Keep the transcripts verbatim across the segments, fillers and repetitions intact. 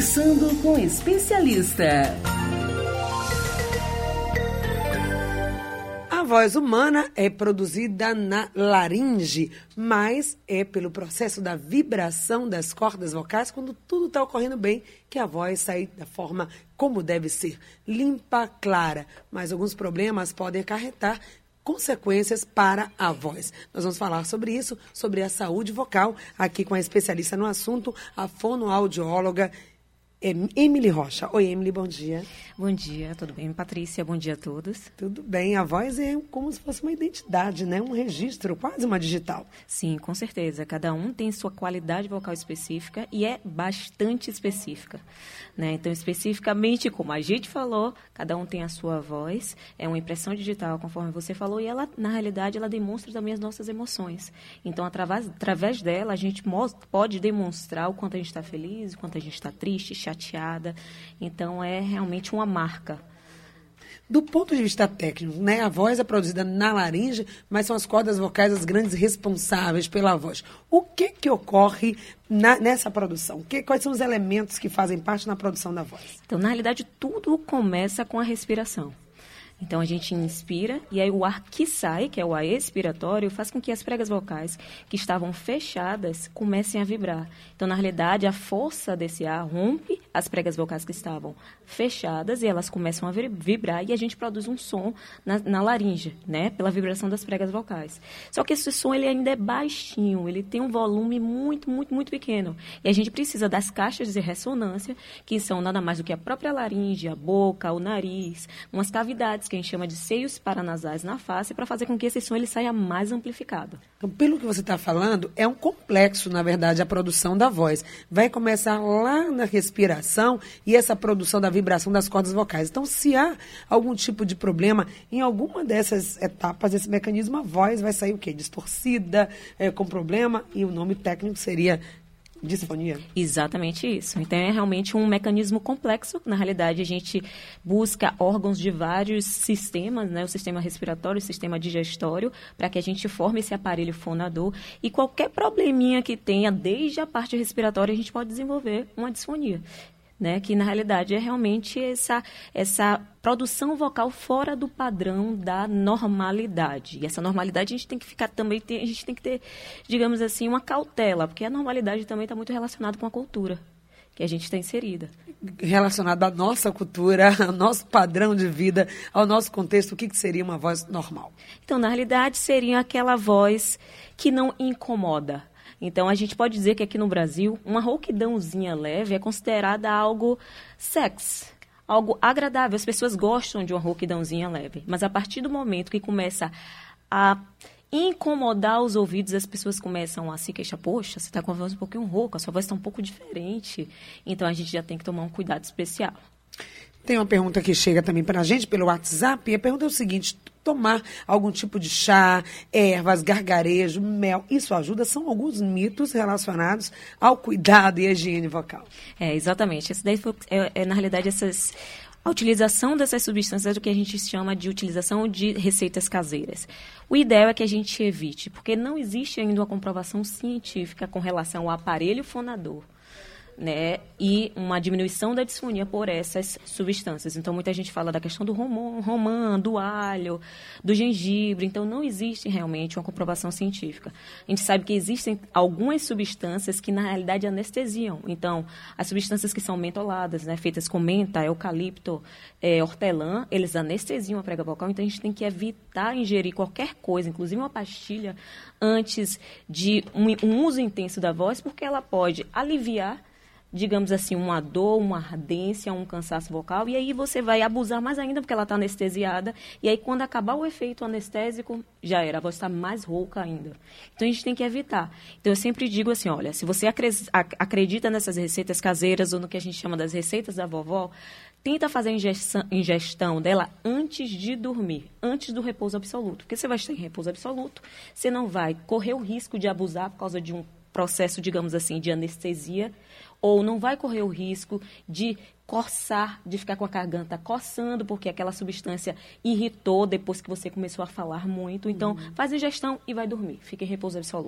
Conversando com especialista. A voz humana é produzida na laringe, mas é pelo processo da vibração das cordas vocais, quando tudo está ocorrendo bem, que a voz sai da forma como deve ser, limpa, clara. Mas alguns problemas podem acarretar consequências para a voz. Nós vamos falar sobre isso, sobre a saúde vocal, aqui com a especialista no assunto, a fonoaudióloga Emily Rocha. Oi, Emily, bom dia. Bom dia, tudo bem, Patrícia? Bom dia a todos. Tudo bem, a voz é como se fosse uma identidade, né? Um registro, quase uma digital. Sim, com certeza. Cada um tem sua qualidade vocal específica e é bastante específica, né? Então, especificamente, como a gente falou, cada um tem a sua voz, é uma impressão digital, conforme você falou, e ela, na realidade, ela demonstra também as nossas emoções. Então, através, através dela, a gente pode demonstrar o quanto a gente está feliz, o quanto a gente está triste, chateada. Então, é realmente uma marca. Do ponto de vista técnico, né, a voz é produzida na laringe, mas são as cordas vocais as grandes responsáveis pela voz. O que que ocorre na, nessa produção? Que, quais são os elementos que fazem parte na produção da voz? Então, na realidade, tudo começa com a respiração. Então, a gente inspira e aí o ar que sai, que é o ar expiratório, faz com que as pregas vocais que estavam fechadas comecem a vibrar. Então, na realidade, a força desse ar rompe as pregas vocais que estavam fechadas e elas começam a vibrar e a gente produz um som na, na laringe, né? Pela vibração das pregas vocais. Só que esse som ele ainda é baixinho, ele tem um volume muito, muito, muito pequeno. E a gente precisa das caixas de ressonância, que são nada mais do que a própria laringe, a boca, o nariz, umas cavidades que a gente chama de seios paranasais na face, para fazer com que esse som ele saia mais amplificado. Então, pelo que você está falando, é um complexo, na verdade, a produção da voz. Vai começar lá na respiração e essa produção da vibração das cordas vocais. Então, se há algum tipo de problema em alguma dessas etapas desse mecanismo, a voz vai sair o quê? Distorcida, é, com problema, e o nome técnico seria disfonia. Exatamente isso. Então, é realmente um mecanismo complexo. Na realidade, a gente busca órgãos de vários sistemas, né? O sistema respiratório, o sistema digestório, para que a gente forme esse aparelho fonador. E qualquer probleminha que tenha, desde a parte respiratória, a gente pode desenvolver uma disfonia, né? Que, na realidade, é realmente essa, essa produção vocal fora do padrão da normalidade. E essa normalidade a gente tem que ficar também, a gente tem que ter, digamos assim, uma cautela, porque a normalidade também está muito relacionada com a cultura que a gente está inserida. Relacionada à nossa cultura, ao nosso padrão de vida, ao nosso contexto, o que, que seria uma voz normal? Então, na realidade, seria aquela voz que não incomoda. Então, a gente pode dizer que aqui no Brasil, uma rouquidãozinha leve é considerada algo sexy, algo agradável. As pessoas gostam de uma rouquidãozinha leve. Mas a partir do momento que começa a incomodar os ouvidos, as pessoas começam a se queixar. Poxa, você está com a voz um pouquinho rouca, a sua voz está um pouco diferente. Então, a gente já tem que tomar um cuidado especial. Tem uma pergunta que chega também para a gente pelo WhatsApp. E a pergunta é o seguinte: tomar algum tipo de chá, ervas, gargarejo, mel, isso ajuda? São alguns mitos relacionados ao cuidado e à higiene vocal. É, exatamente. Esse daí foi, é, é, na realidade, essas, a utilização dessas substâncias é o que a gente chama de utilização de receitas caseiras. O ideal é que a gente evite, porque não existe ainda uma comprovação científica com relação ao aparelho fonador, né, e uma diminuição da disfonia por essas substâncias. Então, muita gente fala da questão do romã, romã, do alho, do gengibre. Então, não existe realmente uma comprovação científica. A gente sabe que existem algumas substâncias que, na realidade, anestesiam. Então, as substâncias que são mentoladas, né, feitas com menta, eucalipto, é, hortelã, eles anestesiam a prega vocal. Então, a gente tem que evitar ingerir qualquer coisa, inclusive uma pastilha, antes de um, um uso intenso da voz, porque ela pode aliviar, digamos assim, uma dor, uma ardência, um cansaço vocal, e aí você vai abusar mais ainda porque ela está anestesiada, e aí quando acabar o efeito anestésico, já era, a voz está mais rouca ainda. Então, a gente tem que evitar. Então, eu sempre digo assim, olha, se você acredita nessas receitas caseiras, ou no que a gente chama das receitas da vovó, tenta fazer a ingestão, ingestão dela antes de dormir, antes do repouso absoluto, porque você vai estar em repouso absoluto, você não vai correr o risco de abusar por causa de um processo, digamos assim, de anestesia, ou não vai correr o risco de coçar, de ficar com a garganta coçando, porque aquela substância irritou depois que você começou a falar muito. Então, uhum. faz ingestão e vai dormir. Fica em repouso absoluto.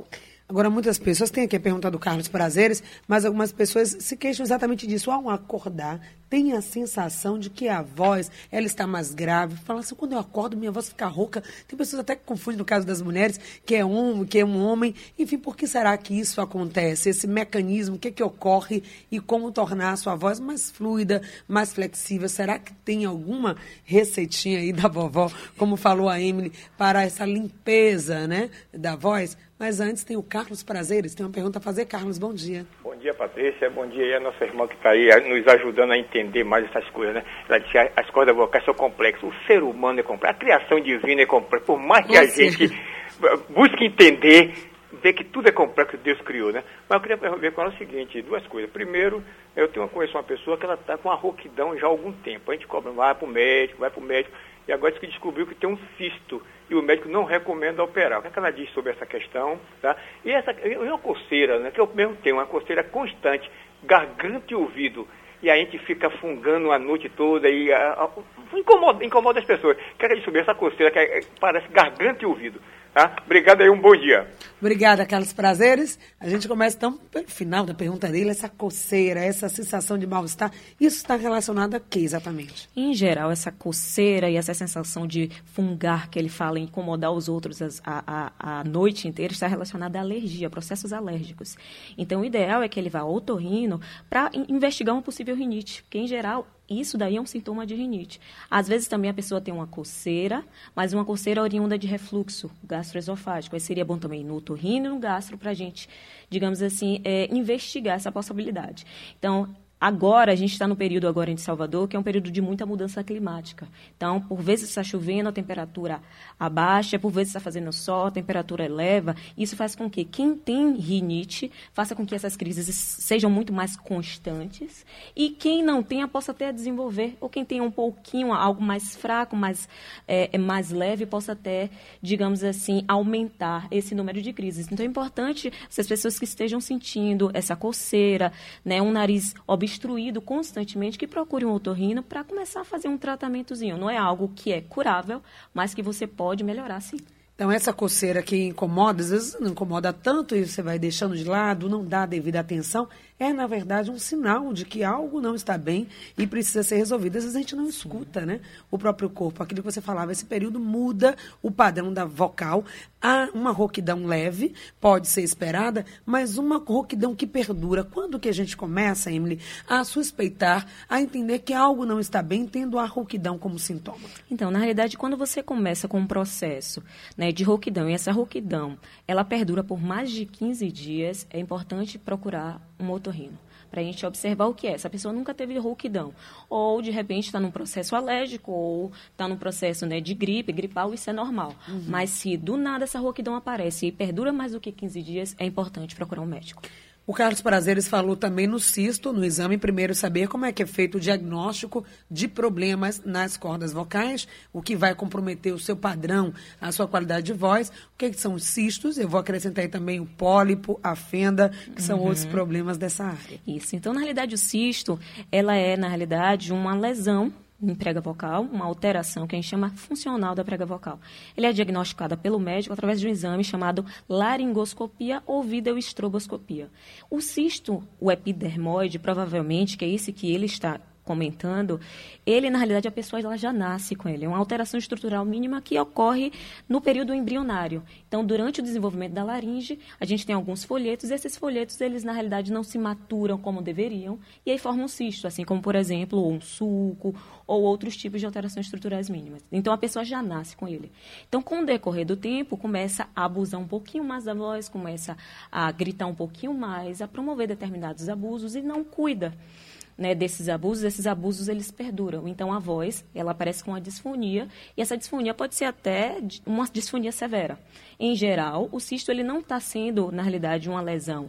Agora, muitas pessoas, tem aqui a pergunta do Carlos Prazeres, mas algumas pessoas se queixam exatamente disso. Ao acordar, tem a sensação de que a voz, ela está mais grave. Fala assim, quando eu acordo, minha voz fica rouca. Tem pessoas até que confundem, no caso das mulheres, que é um, que é um homem. Enfim, por que será que isso acontece? Esse mecanismo, o que é que ocorre e como tornar a sua voz mais fluida, mais flexível? Será que tem alguma receitinha aí da vovó, como falou a Emily, para essa limpeza, né, da voz? Mas antes tem o Carlos Prazeres, tem uma pergunta a fazer. Carlos, bom dia. Bom dia, Patrícia. Bom dia aí a nossa irmã que está aí nos ajudando a entender mais essas coisas, né? Ela disse que as cordas vocais são complexas. O ser humano é complexo. A criação divina é complexa. Por mais que a gente busque entender, ver que tudo é complexo que Deus criou, né? Mas eu queria ver com ela o seguinte, duas coisas. Primeiro, eu tenho, conheço uma pessoa que ela está com uma rouquidão já há algum tempo. A gente cobra, vai para o médico, vai para o médico. E agora diz que descobriu que tem um cisto e o médico não recomenda operar. O que, é que ela diz sobre essa questão? Tá? E essa e uma coceira, né, que eu mesmo tenho, uma coceira constante, garganta e ouvido. E a gente fica fungando a noite toda e a, a, incomoda, incomoda as pessoas. O que, é que ela diz sobre essa coceira que é, parece garganta e ouvido? Tá? Obrigado aí, um bom dia. Obrigada, Carlos Prazeres. A gente começa, então, pelo final da pergunta dele, essa coceira, essa sensação de mal-estar. Isso está relacionado a quê, exatamente? Em geral, essa coceira e essa sensação de fungar, que ele fala, em incomodar os outros a, a, a noite inteira, está relacionada à alergia, a processos alérgicos. Então, o ideal é que ele vá ao otorrino para investigar uma possível rinite, porque, em geral, isso daí é um sintoma de rinite. Às vezes também a pessoa tem uma coceira, mas uma coceira oriunda de refluxo gastroesofágico. Aí seria bom também no otorrino e no gastro para a gente, digamos assim, é, investigar essa possibilidade. Então, agora, a gente está no período agora em Salvador, que é um período de muita mudança climática. Então, por vezes está chovendo, a temperatura abaixa, por vezes está fazendo sol, a temperatura eleva. Isso faz com que quem tem rinite faça com que essas crises sejam muito mais constantes e quem não tenha possa até desenvolver, ou quem tenha um pouquinho, algo mais fraco, mais, é, mais leve, possa até, digamos assim, aumentar esse número de crises. Então, é importante essas pessoas que estejam sentindo essa coceira, né, um nariz obstruído, instruído constantemente, que procure um otorrino para começar a fazer um tratamentozinho. Não é algo que é curável, mas que você pode melhorar, sim. Então, essa coceira que incomoda, às vezes não incomoda tanto e você vai deixando de lado, não dá a devida atenção, é, na verdade, um sinal de que algo não está bem e precisa ser resolvido. Às vezes a gente não escuta, né, o próprio corpo. Aquilo que você falava, esse período muda o padrão da vocal. Há uma rouquidão leve, pode ser esperada, mas uma rouquidão que perdura. Quando que a gente começa, Emily, a suspeitar, a entender que algo não está bem, tendo a rouquidão como sintoma? Então, na realidade, quando você começa com um processo, né, de rouquidão, e essa rouquidão, ela perdura por mais de quinze dias, é importante procurar um otorrino, para a gente observar o que é. Essa pessoa nunca teve rouquidão, ou de repente está num processo alérgico, ou está num processo, né, de gripe, gripal, isso é normal. Uhum. Mas se do nada essa rouquidão aparece e perdura mais do que quinze dias, é importante procurar um médico. O Carlos Prazeres falou também no cisto, no exame, primeiro saber como é que é feito o diagnóstico de problemas nas cordas vocais, o que vai comprometer o seu padrão, a sua qualidade de voz, o que, é que são os cistos, eu vou acrescentar aí também o pólipo, a fenda, que são uhum. outros problemas dessa área. Isso, então na realidade o cisto, ela é na realidade uma lesão em prega vocal, uma alteração que a gente chama funcional da prega vocal. Ele é diagnosticada pelo médico através de um exame chamado laringoscopia ou videoestroboscopia. O cisto, o epidermoide, provavelmente, que é esse que ele está comentando, ele, na realidade, a pessoa ela já nasce com ele. É uma alteração estrutural mínima que ocorre no período embrionário. Então, durante o desenvolvimento da laringe, a gente tem alguns folhetos, e esses folhetos, eles, na realidade, não se maturam como deveriam, e aí formam um cisto, assim como, por exemplo, um sulco, ou outros tipos de alterações estruturais mínimas. Então, a pessoa já nasce com ele. Então, com o decorrer do tempo, começa a abusar um pouquinho mais da voz, começa a gritar um pouquinho mais, a promover determinados abusos, e não cuida, né, desses abusos. Esses abusos, eles perduram. Então, a voz, ela aparece com uma disfonia, e essa disfonia pode ser até uma disfonia severa. Em geral, o cisto, ele não está sendo, na realidade, uma lesão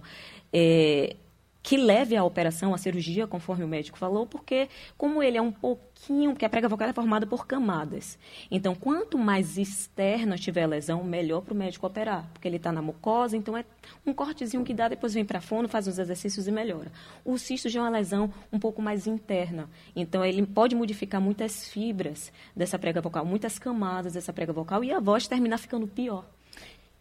é, que leve à operação, à cirurgia, conforme o médico falou, porque como ele é um pouquinho, porque a prega vocal é formada por camadas. Então, quanto mais externa tiver a lesão, melhor para o médico operar, porque ele está na mucosa, então é um cortezinho que dá, depois vem para a fono, faz os exercícios e melhora. O cisto já é uma lesão um pouco mais interna, então ele pode modificar muitas fibras dessa prega vocal, muitas camadas dessa prega vocal, e a voz terminar ficando pior.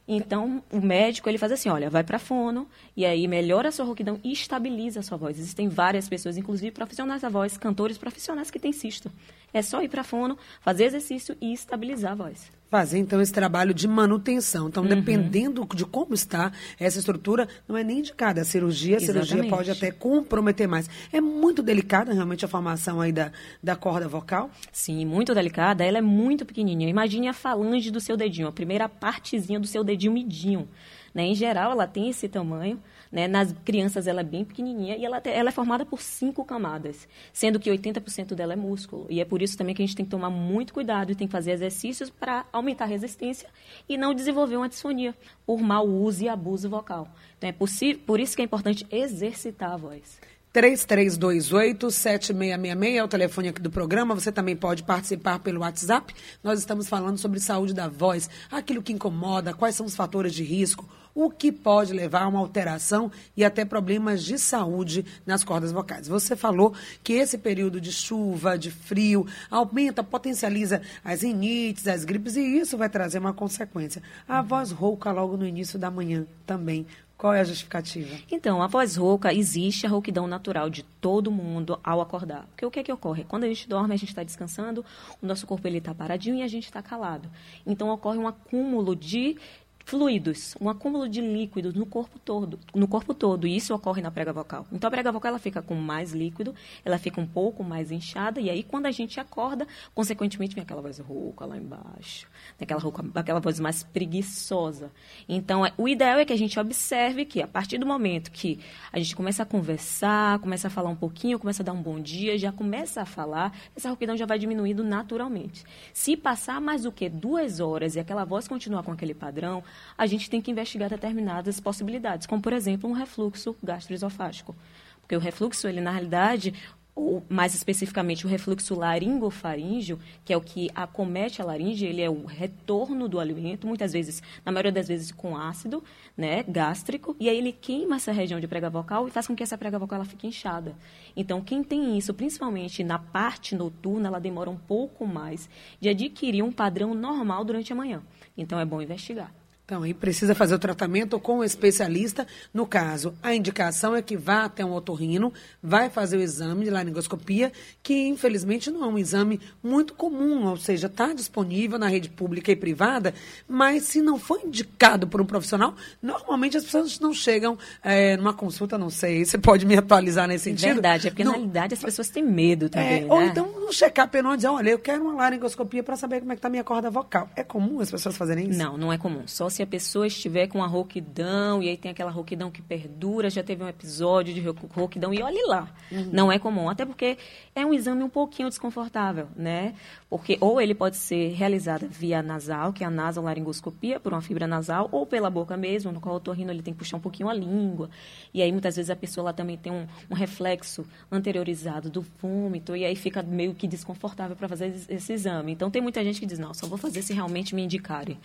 Então, o médico, ele faz assim, olha, vai para fono, e aí melhora a sua rouquidão e estabiliza a sua voz. Existem várias pessoas, inclusive profissionais da voz, cantores profissionais que têm cisto. É só ir para fono, fazer exercício e estabilizar a voz. Fazer, então, esse trabalho de manutenção. Então, uhum. dependendo de como está essa estrutura, não é nem indicada a cirurgia. A Exatamente. cirurgia pode até comprometer mais. É muito delicada, realmente, a formação aí da, da corda vocal? Sim, muito delicada. Ela é muito pequenininha. Imagine a falange do seu dedinho, a primeira partezinha do seu dedinho midinho. Né? Em geral, ela tem esse tamanho. Né? Nas crianças, ela é bem pequenininha e ela, te, ela é formada por cinco camadas, sendo que oitenta por cento dela é músculo. E é por isso também que a gente tem que tomar muito cuidado e tem que fazer exercícios para aumentar a resistência e não desenvolver uma disfonia por mau uso e abuso vocal. Então, é possível, por isso que é importante exercitar a voz. três três dois oito, sete seis seis seis é o telefone aqui do programa. Você também pode participar pelo WhatsApp. Nós estamos falando sobre saúde da voz, aquilo que incomoda, quais são os fatores de risco, o que pode levar a uma alteração e até problemas de saúde nas cordas vocais. Você falou que esse período de chuva, de frio, aumenta, potencializa as rinites, as gripes, e isso vai trazer uma consequência. A voz rouca logo no início da manhã também. Qual é a justificativa? Então, a voz rouca, existe a rouquidão natural de todo mundo ao acordar. Porque o que é que ocorre? Quando a gente dorme, a gente está descansando, o nosso corpo está paradinho e a gente está calado. Então, ocorre um acúmulo de fluidos, um acúmulo de líquidos no corpo todo, no corpo todo, e isso ocorre na prega vocal. Então, a prega vocal ela fica com mais líquido, ela fica um pouco mais inchada, e aí, quando a gente acorda, consequentemente, vem aquela voz rouca lá embaixo, aquela, rouca, aquela voz mais preguiçosa. Então, é, o ideal é que a gente observe que, a partir do momento que a gente começa a conversar, começa a falar um pouquinho, começa a dar um bom dia, já começa a falar, essa rouquidão já vai diminuindo naturalmente. Se passar mais do que duas horas e aquela voz continuar com aquele padrão, a gente tem que investigar determinadas possibilidades, como, por exemplo, um refluxo gastroesofágico. Porque o refluxo, ele, na realidade, ou mais especificamente o refluxo laringofaríngeo, que é o que acomete a laringe, ele é o retorno do alimento, muitas vezes, na maioria das vezes, com ácido, né, gástrico, e aí ele queima essa região de prega vocal e faz com que essa prega vocal ela fique inchada. Então, quem tem isso, principalmente na parte noturna, ela demora um pouco mais de adquirir um padrão normal durante a manhã. Então, é bom investigar. Então, aí precisa fazer o tratamento com o especialista. No caso, a indicação é que vá até um otorrino, vai fazer o exame de laringoscopia, que infelizmente não é um exame muito comum, ou seja, está disponível na rede pública e privada, mas se não for indicado por um profissional, normalmente as pessoas não chegam é, numa consulta, não sei, você pode me atualizar nesse sentido? Verdade, é porque não, na realidade as pessoas têm medo também, é, né? Ou então um check-up não dizer, olha, eu quero uma laringoscopia para saber como é que está a minha corda vocal. É comum as pessoas fazerem isso? Não, não é comum. Só se a pessoa estiver com a rouquidão, e aí tem aquela rouquidão que perdura, já teve um episódio de rouquidão, e olhe lá. Uhum. Não é comum, até porque é um exame um pouquinho desconfortável, né? Porque ou ele pode ser realizado via nasal, que é a nasolaringoscopia, por uma fibra nasal, ou pela boca mesmo, no qual o otorrino ele tem que puxar um pouquinho a língua. E aí, muitas vezes, a pessoa lá também tem um, um reflexo anteriorizado do vômito, e aí fica meio que desconfortável para fazer esse exame. Então, tem muita gente que diz, não, só vou fazer se realmente me indicarem.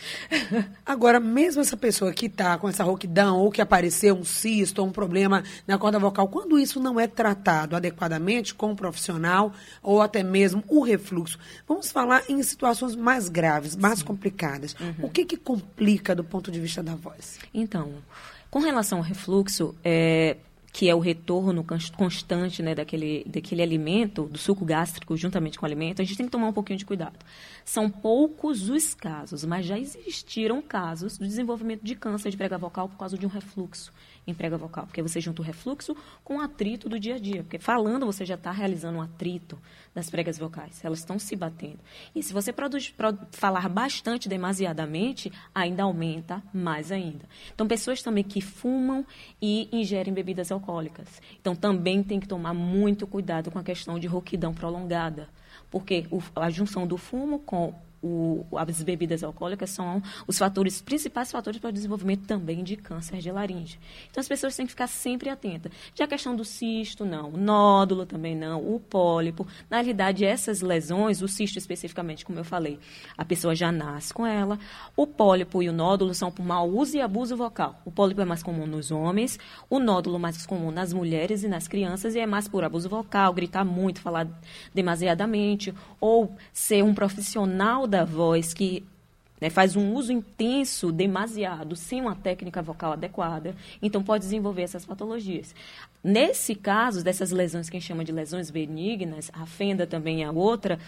Agora, mesmo essa pessoa que está com essa rouquidão, ou que apareceu um cisto, ou um problema na corda vocal, quando isso não é tratado adequadamente com um profissional, ou até mesmo o refluxo, vamos falar em situações mais graves, mais Sim. complicadas. Uhum. O que que complica do ponto de vista da voz? Então, com relação ao refluxo, é... que é o retorno constante, né, daquele, daquele alimento, do suco gástrico juntamente com o alimento, a gente tem que tomar um pouquinho de cuidado. São poucos os casos, mas já existiram casos do desenvolvimento de câncer de prega vocal por causa de um refluxo em prega vocal, porque você junta o refluxo com o atrito do dia a dia, porque falando você já está realizando um atrito das pregas vocais, elas estão se batendo. E se você produz, pro, falar bastante, demasiadamente, ainda aumenta mais ainda. Então, pessoas também que fumam e ingerem bebidas alcoólicas. Então, também tem que tomar muito cuidado com a questão de rouquidão prolongada, porque o, a junção do fumo com O, as bebidas alcoólicas são os fatores, principais fatores para o desenvolvimento também de câncer de laringe. Então, as pessoas têm que ficar sempre atentas. Já a questão do cisto, não. O nódulo também não. O pólipo. Na realidade, essas lesões, o cisto especificamente, como eu falei, a pessoa já nasce com ela. O pólipo e o nódulo são por mau uso e abuso vocal. O pólipo é mais comum nos homens, o nódulo mais comum nas mulheres e nas crianças, e é mais por abuso vocal, gritar muito, falar demasiadamente, ou ser um profissional da voz que né, faz um uso intenso, demasiado, sem uma técnica vocal adequada, então pode desenvolver essas patologias. Nesse caso, dessas lesões que a gente chama de lesões benignas, a fenda também é a outra,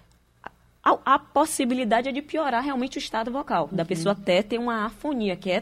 a, a possibilidade é de piorar realmente o estado vocal, uhum. da pessoa até ter uma afonia, que é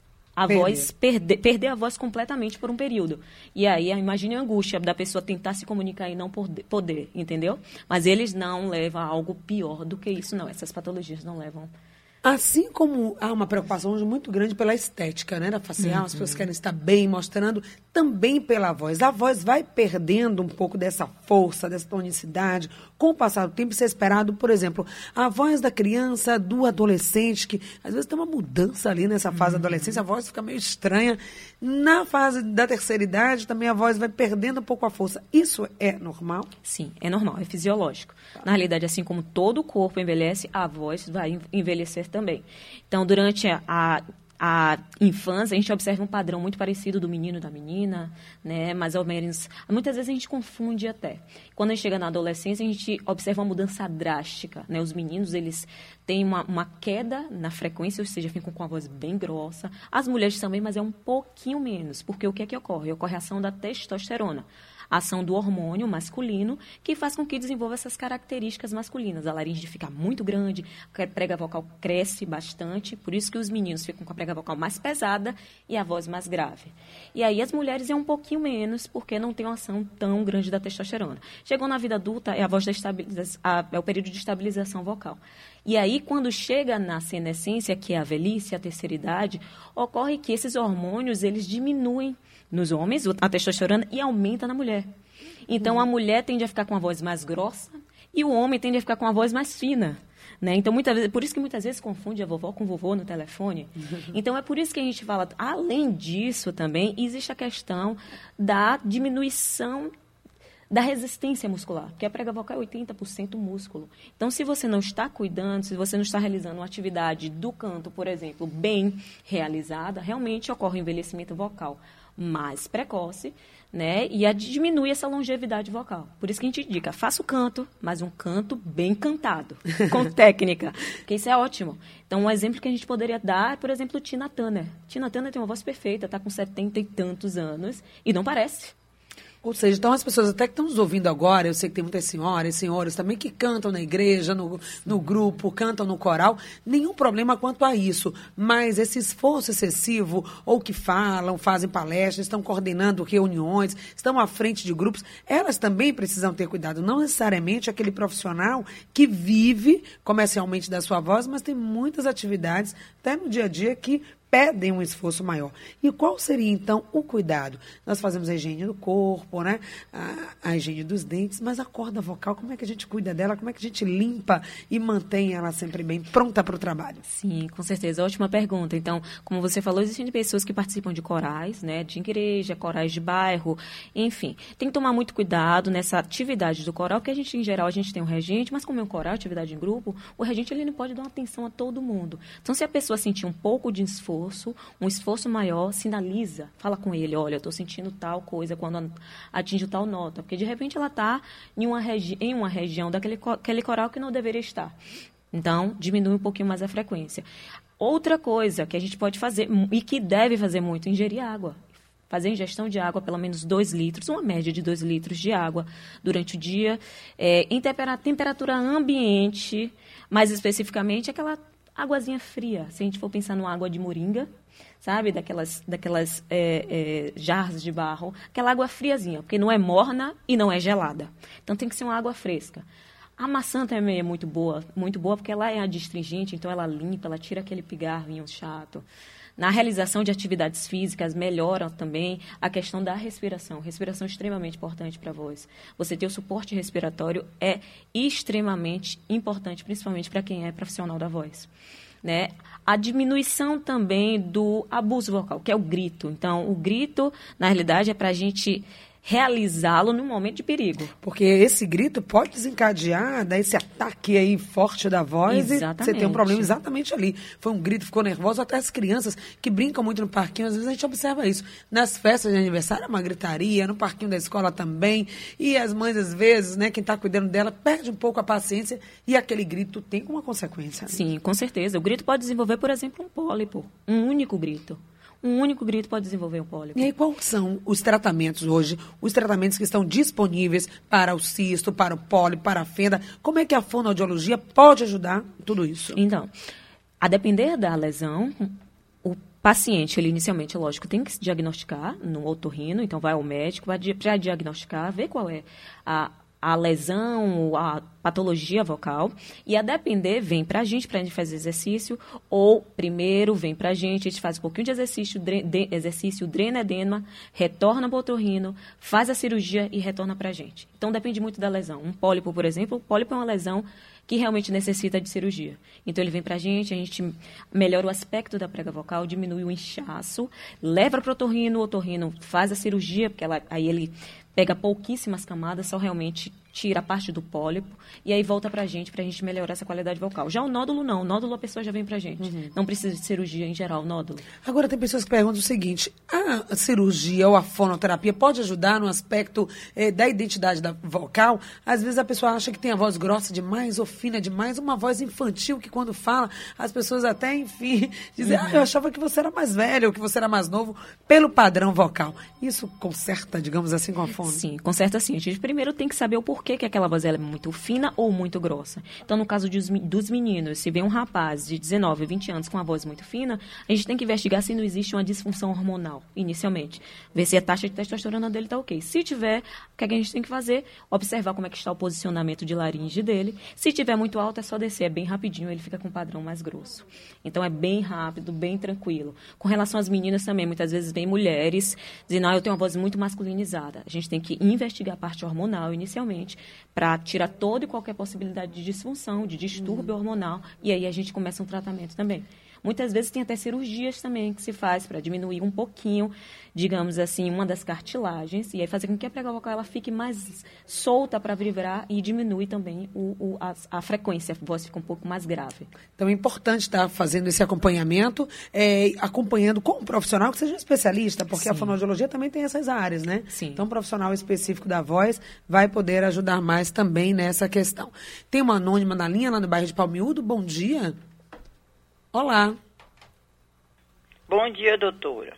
a perder. voz, perder, perder a voz completamente por um período. E aí, imagine a angústia da pessoa tentar se comunicar e não poder, poder, entendeu? Mas eles não levam a algo pior do que isso, não. Essas patologias não levam. Assim como há uma preocupação hoje muito grande pela estética, né, da facial, uhum. as pessoas querem estar bem, mostrando, também pela voz. A voz vai perdendo um pouco dessa força, dessa tonicidade, com o passar do tempo, isso é esperado, por exemplo, a voz da criança, do adolescente, que às vezes tem uma mudança ali nessa fase uhum. da adolescência, a voz fica meio estranha. Na fase da terceira idade, também a voz vai perdendo um pouco a força. Isso é normal? Sim, é normal, é fisiológico. Tá. Na realidade, assim como todo o corpo envelhece, a voz vai envelhecer também. Então, durante a, a, a infância, a gente observa um padrão muito parecido do menino e da menina, né? Mais ou menos. Muitas vezes a gente confunde até. Quando a gente chega na adolescência, a gente observa uma mudança drástica, né? Os meninos, eles têm uma, uma queda na frequência, ou seja, ficam com a voz bem grossa. As mulheres também, mas é um pouquinho menos, porque o que é que ocorre? Ocorre a ação da testosterona. A ação do hormônio masculino, que faz com que desenvolva essas características masculinas. A laringe fica muito grande, a prega vocal cresce bastante, por isso que os meninos ficam com a prega vocal mais pesada e a voz mais grave. E aí as mulheres é um pouquinho menos, porque não tem uma ação tão grande da testosterona. Chegou na vida adulta, é, a voz da estabiliza- a, é o período de estabilização vocal. E aí, quando chega na senescência, que é a velhice, a terceira idade, ocorre que esses hormônios, eles diminuem nos homens, a testosterona, e aumenta na mulher. Então, uhum. a mulher tende a ficar com a voz mais grossa e o homem tende a ficar com a voz mais fina. Né? Então, muitas vezes, por isso que muitas vezes confunde a vovó com o vovô no telefone. Uhum. Então, é por isso que a gente fala, além disso também, existe a questão da diminuição da resistência muscular, porque a prega vocal é oitenta por cento músculo. Então, se você não está cuidando, se você não está realizando uma atividade do canto, por exemplo, bem realizada, realmente ocorre um envelhecimento vocal mais precoce, né? E a, diminui essa longevidade vocal. Por isso que a gente indica, faça o canto, mas um canto bem cantado, com técnica, porque isso é ótimo. Então, um exemplo que a gente poderia dar é, por exemplo, Tina Turner. Tina Turner tem uma voz perfeita, está com setenta e tantos anos e não parece. Ou seja, então as pessoas até que estão nos ouvindo agora, eu sei que tem muitas senhoras e senhores também que cantam na igreja, no, no grupo, cantam no coral, nenhum problema quanto a isso. Mas esse esforço excessivo, ou que falam, fazem palestras, estão coordenando reuniões, estão à frente de grupos, elas também precisam ter cuidado. Não necessariamente aquele profissional que vive comercialmente da sua voz, mas tem muitas atividades, até no dia a dia, que pedem um esforço maior. E qual seria, então, o cuidado? Nós fazemos a higiene do corpo, né? a, a higiene dos dentes, mas a corda vocal, como é que a gente cuida dela? Como é que a gente limpa e mantém ela sempre bem pronta para o trabalho? Sim, com certeza. Ótima pergunta. Então, como você falou, existem pessoas que participam de corais, né? De igreja, corais de bairro, enfim. Tem que tomar muito cuidado nessa atividade do coral, porque a gente, em geral, a gente tem um regente, mas como é um coral, atividade em grupo, o regente ele não pode dar uma atenção a todo mundo. Então, se a pessoa sentir um pouco de esforço, um esforço maior, sinaliza, fala com ele, olha, eu estou sentindo tal coisa quando atinge tal nota, porque de repente ela está em uma, regi- em uma região daquele co- aquele coral que não deveria estar. Então, diminui um pouquinho mais a frequência. Outra coisa que a gente pode fazer, e que deve fazer muito, ingerir água. Fazer ingestão de água, pelo menos dois litros, uma média de dois litros de água durante o dia, é, em tempera- temperatura ambiente, mais especificamente aquela águazinha fria, se a gente for pensar numa água de moringa, sabe, daquelas, daquelas é, é, jarras de barro, aquela água friazinha, porque não é morna e não é gelada. Então, tem que ser uma água fresca. A maçã também é muito boa, muito boa, porque ela é adstringente, então ela limpa, ela tira aquele pigarrinho chato. Na realização de atividades físicas, melhora também a questão da respiração. Respiração é extremamente importante para a voz. Você ter o suporte respiratório é extremamente importante, principalmente para quem é profissional da voz. Né? A diminuição também do abuso vocal, que é o grito. Então, o grito, na realidade, é para a gente realizá-lo num momento de perigo. Porque esse grito pode desencadear, dar esse ataque aí forte da voz Exatamente. e você tem um problema exatamente ali. Foi um grito, ficou nervoso, até as crianças que brincam muito no parquinho, às vezes a gente observa isso. Nas festas de aniversário é uma gritaria, no parquinho da escola também, e as mães às vezes, né, quem está cuidando dela, perde um pouco a paciência e aquele grito tem uma consequência. Né? Sim, com certeza. O grito pode desenvolver, por exemplo, um pólipo, um único grito. Um único grito pode desenvolver um pólipo. E aí, quais são os tratamentos hoje, os tratamentos que estão disponíveis para o cisto, para o pólipo, para a fenda? Como é que a fonoaudiologia pode ajudar em tudo isso? Então, a depender da lesão, o paciente, ele inicialmente, lógico, tem que se diagnosticar no otorrino, então vai ao médico, vai para diagnosticar, ver qual é a a lesão, a patologia vocal, e a depender, vem para a gente, para a gente fazer exercício, ou primeiro vem para a gente, a gente faz um pouquinho de exercício, dre, de, exercício drena edema, retorna para o otorrino, faz a cirurgia e retorna para a gente. Então, depende muito da lesão. Um pólipo, por exemplo, o pólipo é uma lesão que realmente necessita de cirurgia. Então, ele vem para a gente, a gente melhora o aspecto da prega vocal, diminui o inchaço, leva para o otorrino, o otorrino faz a cirurgia, porque ela, aí ele pega pouquíssimas camadas, só realmente tira a parte do pólipo e aí volta pra gente, pra gente melhorar essa qualidade vocal. Já o nódulo não, o nódulo a pessoa já vem pra gente. Uhum. Não precisa de cirurgia em geral, o nódulo. Agora tem pessoas que perguntam o seguinte, a cirurgia ou a fonoterapia pode ajudar no aspecto eh, da identidade da vocal? Às vezes a pessoa acha que tem a voz grossa demais ou fina demais, uma voz infantil que quando fala, as pessoas até, enfim, dizem, uhum. ah, eu achava que você era mais velho ou que você era mais novo, pelo padrão vocal. Isso conserta, digamos assim, com a fono? Sim, conserta sim. A gente primeiro tem que saber o porquê que aquela voz ela é muito fina ou muito grossa. Então, no caso de, dos meninos, se vem um rapaz de dezenove, vinte anos com uma voz muito fina, a gente tem que investigar se não existe uma disfunção hormonal, inicialmente. Ver se a taxa de testosterona dele está ok. Se tiver, o que a gente tem que fazer? Observar como é que está o posicionamento de laringe dele. Se tiver muito alto, é só descer. É bem rapidinho, ele fica com um padrão mais grosso. Então, é bem rápido, bem tranquilo. Com relação às meninas também, muitas vezes vem mulheres dizendo, ah, eu tenho uma voz muito masculinizada. A gente tem que investigar a parte hormonal inicialmente para tirar toda e qualquer possibilidade de disfunção, de distúrbio uhum. hormonal, e aí a gente começa um tratamento também. Muitas vezes tem até cirurgias também que se faz para diminuir um pouquinho, digamos assim, uma das cartilagens, e aí fazer com que a prega vocal ela fique mais solta para vibrar e diminui também o, o, a, a frequência, a voz fica um pouco mais grave. Então é importante estar fazendo esse acompanhamento, é, acompanhando com um profissional que seja um especialista, porque Sim. a fonoaudiologia também tem essas áreas, né? Sim. Então um profissional específico da voz vai poder ajudar mais também nessa questão. Tem uma anônima na linha lá no bairro de Palmiúdo, bom dia. Olá. Bom dia, doutora.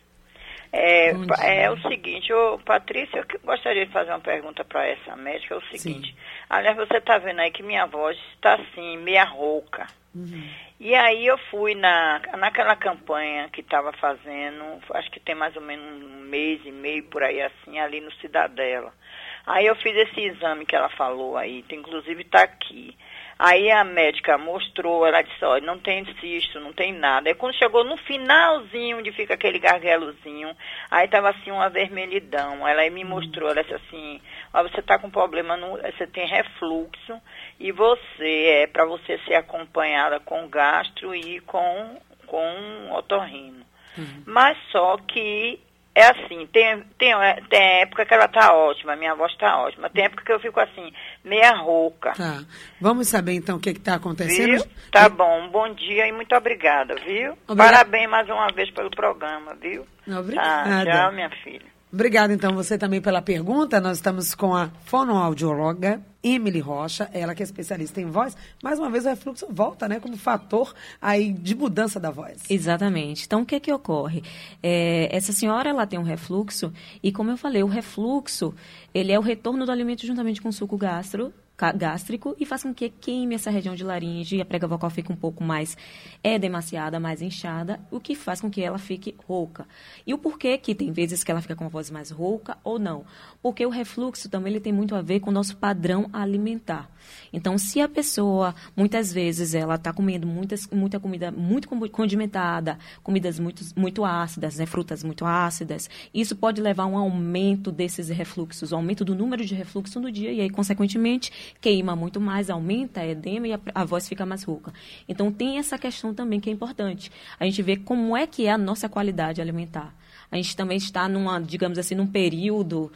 É, Bom dia. é o seguinte, ô, Patrícia, eu gostaria de fazer uma pergunta para essa médica, é o seguinte. Sim. Aliás, você está vendo aí que minha voz está assim, meia rouca. Uhum. E aí eu fui na, naquela campanha que estava fazendo, acho que tem mais ou menos um mês e meio por aí assim, ali no Cidadela. Aí eu fiz esse exame que ela falou aí, inclusive está aqui. Aí a médica mostrou, ela disse, olha, não tem cisto, não tem nada. Aí quando chegou no finalzinho, onde fica aquele garguelozinho, aí estava assim uma vermelhidão. Ela aí me mostrou, ela disse assim, ó, você está com problema, no, você tem refluxo e você, é para você ser acompanhada com gastro e com, com otorrino. Uhum. Mas só que é assim, tem, tem, tem época que ela tá ótima, minha voz tá ótima. Tem época que eu fico assim, meia rouca. Tá. Vamos saber então o que está acontecendo? Viu? Tá e... bom, um bom dia e muito obrigada, viu? Obrigada. Parabéns mais uma vez pelo programa, viu? Obrigada. Tá, tchau, minha filha. Obrigada, então, você também pela pergunta. Nós estamos com a fonoaudióloga Emily Rocha, ela que é especialista em voz. Mais uma vez, o refluxo volta, né, como fator aí de mudança da voz. Exatamente. Então, o que que ocorre? É, essa senhora, ela tem um refluxo e, como eu falei, o refluxo, ele é o retorno do alimento juntamente com o suco gastro, gástrico e faz com que queime essa região de laringe e a prega vocal fique um pouco mais edemaciada, mais inchada, o que faz com que ela fique rouca. E o porquê que tem vezes que ela fica com a voz mais rouca ou não? Porque o refluxo também ele tem muito a ver com o nosso padrão alimentar. Então, se a pessoa, muitas vezes, ela está comendo muitas, muita comida muito condimentada, comidas muito, muito ácidas, né, frutas muito ácidas, isso pode levar a um aumento desses refluxos, um aumento do número de refluxo no dia, e aí, consequentemente, queima muito mais, aumenta a edema e a, a voz fica mais rouca. Então, tem essa questão também que é importante. A gente vê como é que é a nossa qualidade alimentar. A gente também está numa, digamos assim, num período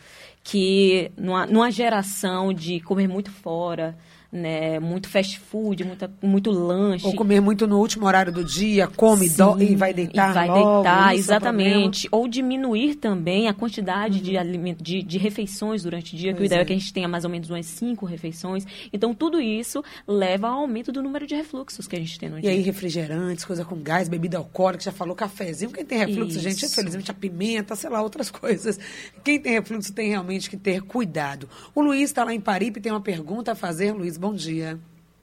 que numa, numa geração de comer muito fora, né, muito fast food, muita, muito lanche. Ou comer muito no último horário do dia, come Sim, do, e vai deitar e vai logo, deitar, exatamente. Ou diminuir também a quantidade uhum. de, aliment, de, de refeições durante o dia, pois que o ideal é. é que a gente tenha mais ou menos umas cinco refeições. Então, tudo isso leva ao aumento do número de refluxos que a gente tem no e dia. E aí, refrigerantes, coisa com gás, bebida alcoólica, já falou, cafezinho. Quem tem refluxo, isso. gente, infelizmente a pimenta, sei lá, outras coisas. Quem tem refluxo tem realmente que ter cuidado. O Luiz está lá em Paripe, tem uma pergunta a fazer. Luiz, bom dia.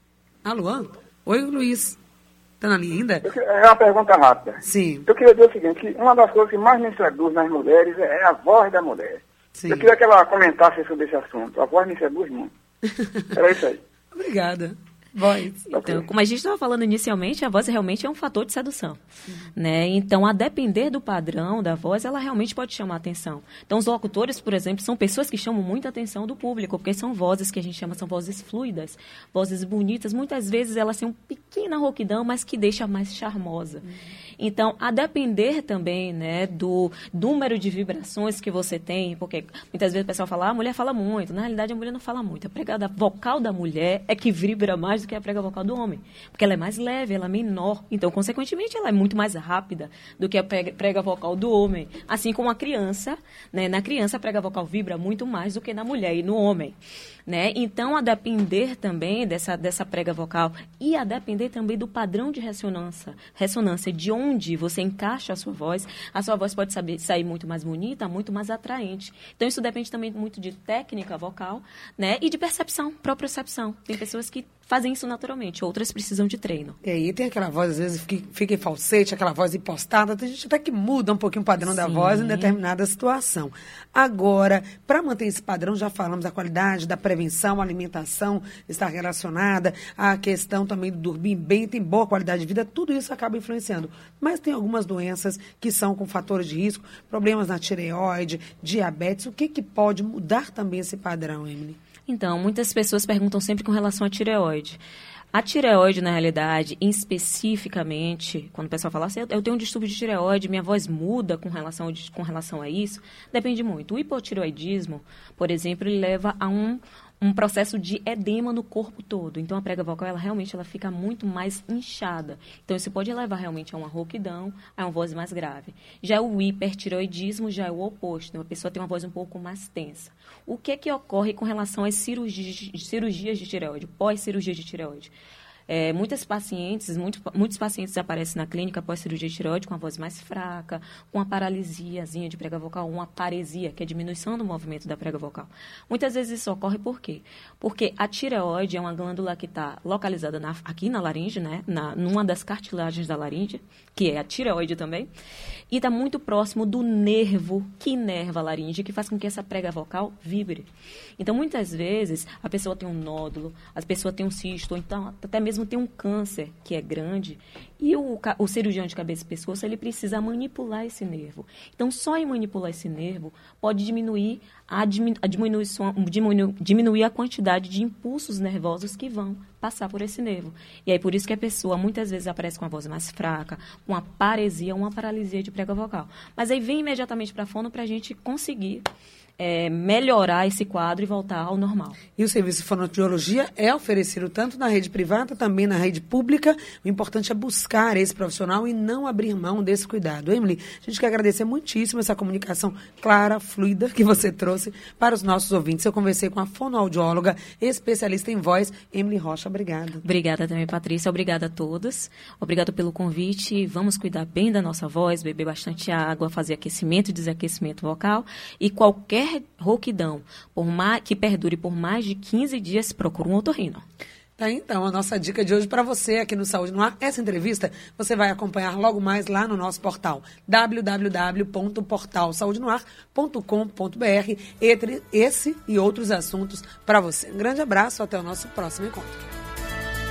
Alô? Oi, Luiz. Está na linha ainda? É uma pergunta rápida. Sim. Eu queria dizer o seguinte, que uma das coisas que mais me seduz nas mulheres é a voz da mulher. Sim. Eu queria que ela comentasse sobre esse assunto. A voz me seduz muito. Era isso aí. Obrigada. Voz. Então, como a gente estava falando inicialmente, a voz realmente é um fator de sedução. Uhum. Né? Então, a depender do padrão da voz, ela realmente pode chamar a atenção. Então, os locutores, por exemplo, são pessoas que chamam muita atenção do público, porque são vozes que a gente chama, são vozes fluidas, vozes bonitas. Muitas vezes elas têm uma pequena rouquidão, mas que deixa mais charmosa. Uhum. Então, a depender também, né, do número de vibrações que você tem, porque muitas vezes o pessoal fala, ah, a mulher fala muito. Na realidade, a mulher não fala muito. A prega vocal da mulher é que vibra mais do que a prega vocal do homem, porque ela é mais leve, ela é menor, então, consequentemente, ela é muito mais rápida do que a prega, prega vocal do homem. Assim como a criança, né, na criança a prega vocal vibra muito mais do que na mulher e no homem. Né? Então, a depender também dessa, dessa prega vocal e a depender também do padrão de ressonância, ressonância de onde você encaixa a sua voz, a sua voz pode saber, sair muito mais bonita, muito mais atraente. Então, isso depende também muito de técnica vocal, né? E de percepção, propriocepção. Tem pessoas que fazem isso naturalmente, outras precisam de treino. E aí tem aquela voz, às vezes, que fica em falsete, aquela voz impostada, tem gente até que muda um pouquinho o padrão Sim. da voz em determinada situação. Agora, para manter esse padrão, já falamos da qualidade, da prevenção, a alimentação está relacionada, a questão também do dormir bem, tem boa qualidade de vida, tudo isso acaba influenciando. Mas tem algumas doenças que são com fatores de risco, problemas na tireoide, diabetes, o que, que pode mudar também esse padrão, Emily? Então, muitas pessoas perguntam sempre com relação à tireoide. A tireoide, na realidade, especificamente, quando o pessoal fala assim, eu tenho um distúrbio de tireoide, minha voz muda com relação, com relação a isso, depende muito. O hipotireoidismo, por exemplo, ele leva a um, um processo de edema no corpo todo. Então, a prega vocal, ela realmente ela fica muito mais inchada. Então, isso pode levar realmente a uma rouquidão, a uma voz mais grave. Já o hipertireoidismo já é o oposto. Né? A pessoa tem uma voz um pouco mais tensa. O que é que ocorre com relação às cirurgias, cirurgias de tireoide, pós-cirurgia de tireoide? É, muitas pacientes, muito, muitos pacientes aparecem na clínica após cirurgia de tireoide com a voz mais fraca, com uma paralisiazinha de prega vocal, uma paresia, que é a diminuição do movimento da prega vocal. Muitas vezes isso ocorre por quê? Porque a tireoide é uma glândula que está localizada na, aqui na laringe, né, na, numa das cartilagens da laringe, que é a tireoide também, e está muito próximo do nervo que inerva a laringe, que faz com que essa prega vocal vibre. Então, muitas vezes, a pessoa tem um nódulo, a pessoa tem um cisto, ou então até mesmo tem um câncer que é grande, e o, o cirurgião de cabeça e pescoço, ele precisa manipular esse nervo. Então, só em manipular esse nervo pode diminuir a, diminu, a diminuição, diminu, diminuir a quantidade de impulsos nervosos que vão passar por esse nervo. E aí, por isso que a pessoa, muitas vezes, aparece com a voz mais fraca, com uma paresia, uma paralisia de prega vocal. Mas aí vem imediatamente para a fono para a gente conseguir É, melhorar esse quadro e voltar ao normal. E o serviço de fonoaudiologia é oferecido tanto na rede privada, também na rede pública. O importante é buscar esse profissional e não abrir mão desse cuidado. Emily, a gente quer agradecer muitíssimo essa comunicação clara, fluida, que você trouxe para os nossos ouvintes. Eu conversei com a fonoaudióloga, especialista em voz, Emily Rocha. Obrigada. Obrigada também, Patrícia. Obrigada a todos. Obrigada pelo convite. Vamos cuidar bem da nossa voz, beber bastante água, fazer aquecimento e desaquecimento vocal. E qualquer rouquidão por mais, que perdure por mais de quinze dias, procura um otorrino. Tá, então, a nossa dica de hoje para você aqui no Saúde no Ar. Essa entrevista você vai acompanhar logo mais lá no nosso portal w w w ponto portal saúde no ar ponto com ponto b r. Entre esse e outros assuntos para você. Um grande abraço, até o nosso próximo encontro.